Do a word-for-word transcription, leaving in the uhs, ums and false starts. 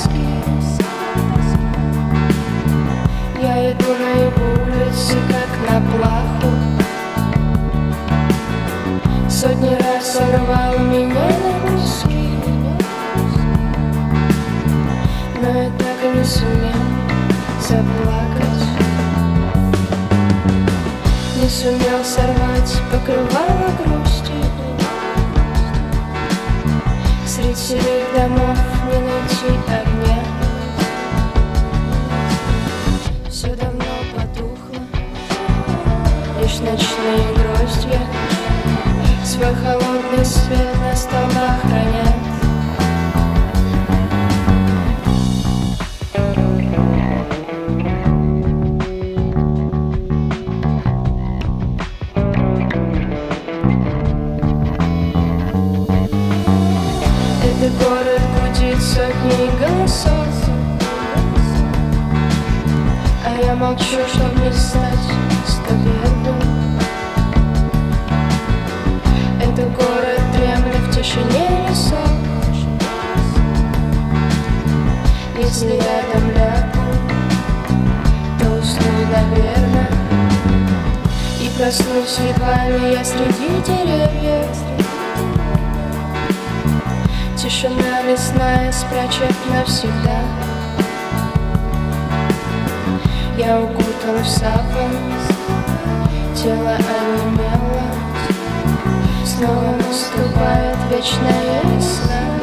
тоски. Я иду на его улице, как на плаху. Сотни раз сорвал меня на куски, но я так и не сумел заплакать. Не сумел сорвать покрывало грусти. Средь серых домов не найти огня. Все давно потухло, лишь ночные гроздья свой холодный свет на столбах хранят. Этот город гудит сотни голосов, а я молчу, чтоб не стать стабильным. Это город дремлет в тишине лесов. Если я там лягу, то усну, наверное, и проснусь едва ли я среди деревьев. Тишина лесная спрячет навсегда. Я укутан в саван, тело онемело. Снова наступает вечная весна.